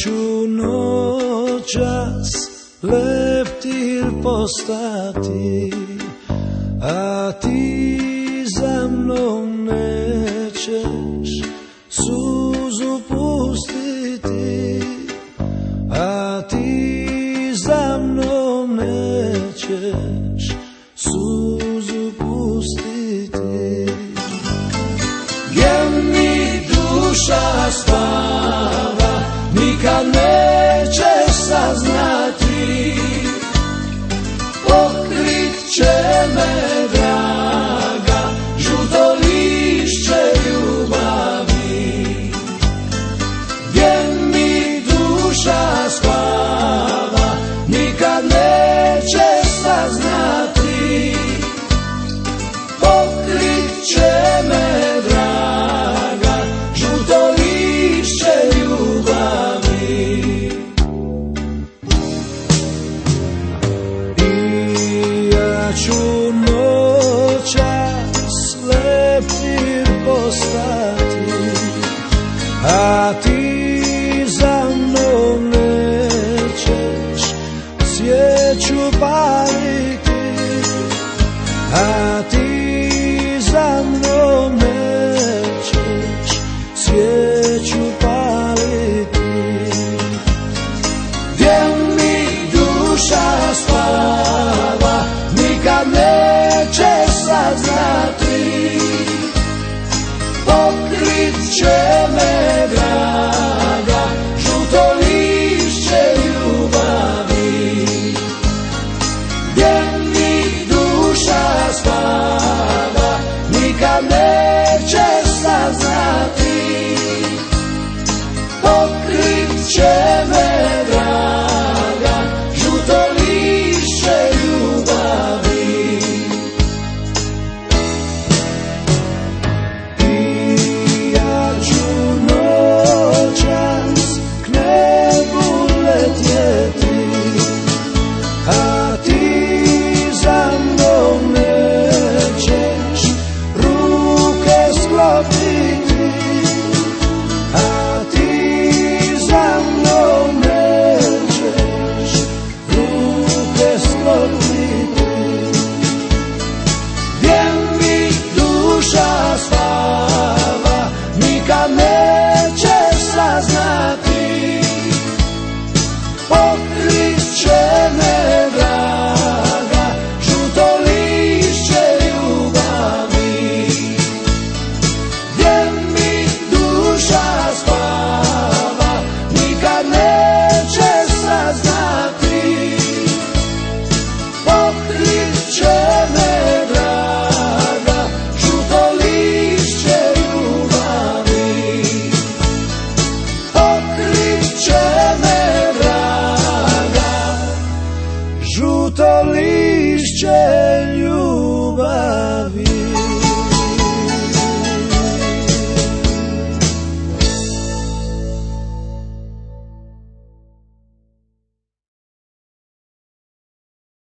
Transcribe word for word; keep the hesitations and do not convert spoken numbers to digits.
ću noćas leptir postati, a ti za mnom nećeš suzu pustiti, a ti za mnom nećeš suzu pustiti. Gdje mi duša spava, nikad neće saznati, pokrit će me draga žuto lišće ljubavi. Gdje mi duša spava, nikad neće saznati, pokrit će me draga žuto lišće ljubavi. I ja ću noćas leptir postati, a ti za mnom nećeš svijeću paliti, a ti za mnom nećeš svijeću paliti. Gdje mi duša spava, nikad neće saznati, pokrit će me draga žuto lišće ljubavi. Gdje mi duša spava, nikad neće saznati, pokrit će me draga žuto lišće ljubavi. I ja ću noćas k nebu letjeti, a ti za mnom nećeš ruke sklopiti, a ti za mnom nećeš ruke sklopiti. Gdje mi duša spava, nikad neće saznati, pokrit će me draga žuto lišće ljubavi. Gdje mi duša spava, nikad neće saznati, pokrit će me draga žuto lišće ljubavi. Pokrit će me draga žuto lišće